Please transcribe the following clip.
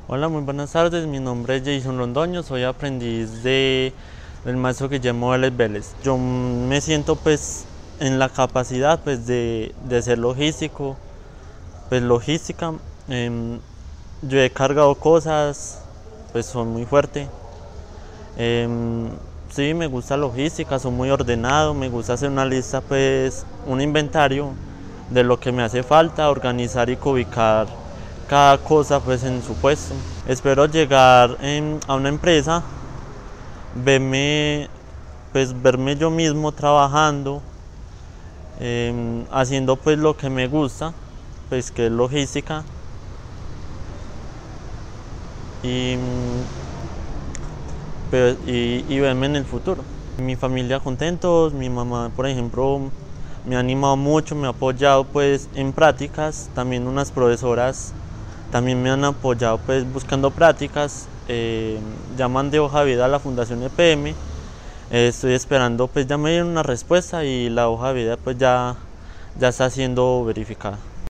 Hola, muy buenas tardes. Mi nombre es Jason Londoño, soy aprendiz del maestro Guillermo Vélez. Yo me siento pues en la capacidad pues de ser logístico, pues logística. em, yo he cargado cosas, pues soy muy fuerte. Em, sí, me gusta logística, soy muy ordenado, me gusta hacer una lista pues un inventario de lo que me hace falta, organizar y ubicar cada cosa pues en su puesto. Espero llegar a una empresa, verme, verme yo mismo trabajando, haciendo pues lo que me gusta, pues que es logística, y, y verme en el futuro. Mi familia contentos, mi mamá por ejemplo me ha animado mucho, me ha apoyado pues en prácticas, también unas profesoras también me han apoyado pues buscando prácticas. Ya mandé hoja de vida a la Fundación EPM. Estoy esperando pues ya me dieron una respuesta y la hoja de vida pues ya está siendo verificada.